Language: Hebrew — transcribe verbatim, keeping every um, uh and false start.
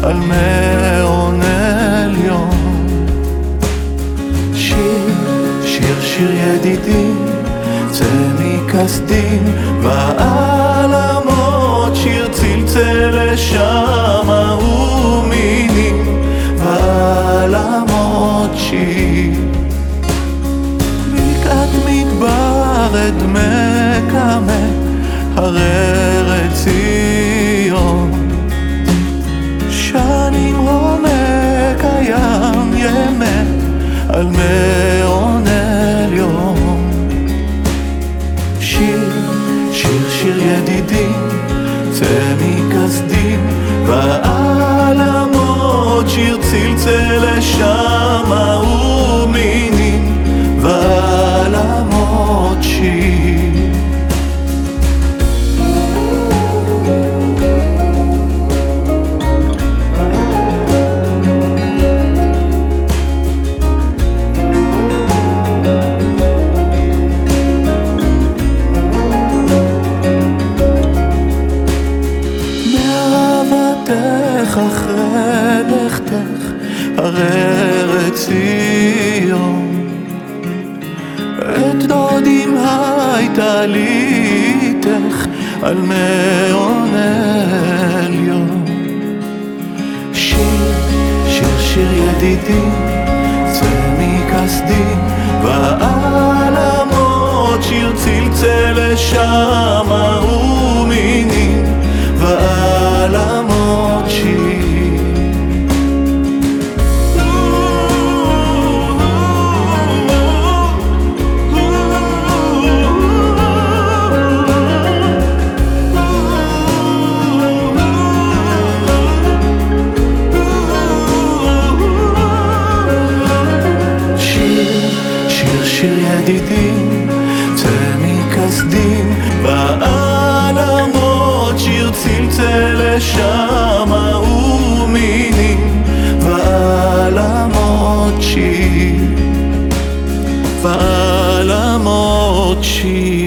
על מעון עליון. שיר, שיר, שיר ידידי, צא מכסדים בעלמות, שיר צלצל לשמה ומינים בעלמות שיר. בקעת מדבר אדמקמק הררי ציון, שנים עומק הים ימק על מעון עליון. שיר, שיר, שיר ידידי, צא מכסדים בעלמות, שיר צלצל לשמה ומינים בעלמות שיר. אחרי לכתך הררי ציון, את דודים הייתה לי איתך על מעון עליון. שיר, שיר, שיר ידידי, צא מכסדים בעלמות, שיר צלצל לשמה ומינים בעלמות שיר. שיר ידידי, צא מכסדים בעלמות, שיר צלצל לשמה ומינים בעלמות שיר, בעלמות שיר.